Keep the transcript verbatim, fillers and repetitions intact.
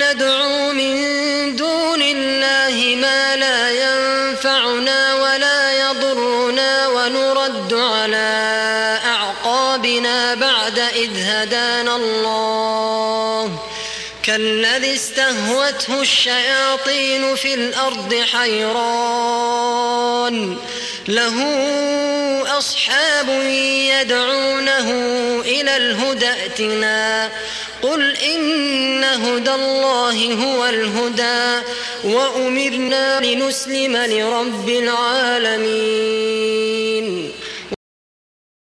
ندعو من دون الله ما لا ينفعنا ولا يضرنا ونرد على أعقابنا بعد إذ هدانا الله كالذي استهوته الشياطين في الأرض حيران له أصحاب يدعونه إلى الهدى ائتنا قل إن هدى الله هو الهدى وأمرنا لنسلم لرب العالمين